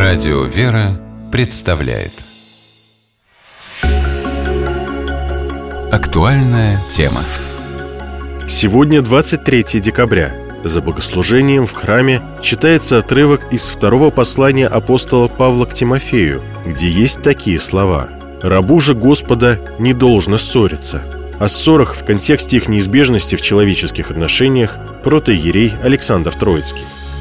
Радио «Вера» представляет актуальная тема. Сегодня 23 декабря. За богослужением в храме читается отрывок из второго послания апостола Павла к Тимофею, где есть такие слова: «Рабу же Господа не должно ссориться». О ссорах в контексте их неизбежности в человеческих отношениях протоиерей Александр Троицкий.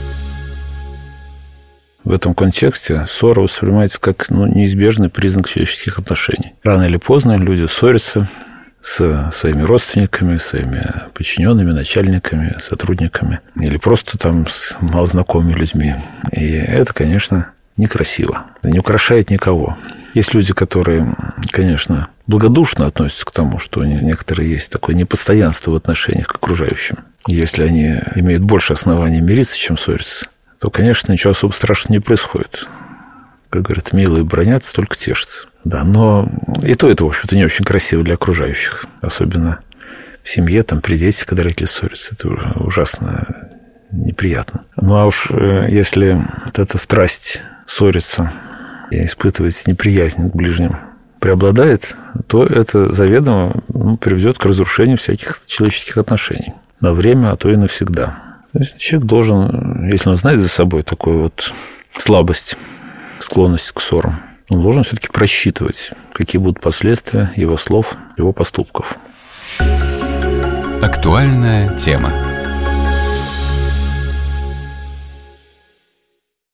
В этом контексте ссора воспринимается как неизбежный признак человеческих отношений. Рано или поздно люди ссорятся с своими родственниками, своими подчиненными, начальниками, сотрудниками или просто с малознакомыми людьми. И это, конечно, некрасиво. Это не украшает никого. Есть люди, которые, конечно, благодушно относятся к тому, что у некоторых есть такое непостоянство в отношениях к окружающим. Если они имеют больше оснований мириться, чем ссориться, то, конечно, ничего особо страшного не происходит. Как говорят, милые бранятся, только тешатся. Да, но и то это, в общем-то, не очень красиво для окружающих. Особенно в семье, при детях, когда родители ссорятся. Это ужасно неприятно. Ну, а уж если эта страсть ссориться и испытывать неприязнь к ближним преобладает, то это заведомо приведет к разрушению всяких человеческих отношений. На время, а то и навсегда. То есть человек должен, если он знает за собой такую слабость, склонность к ссорам, он должен все-таки просчитывать, какие будут последствия его слов, его поступков. Актуальная тема.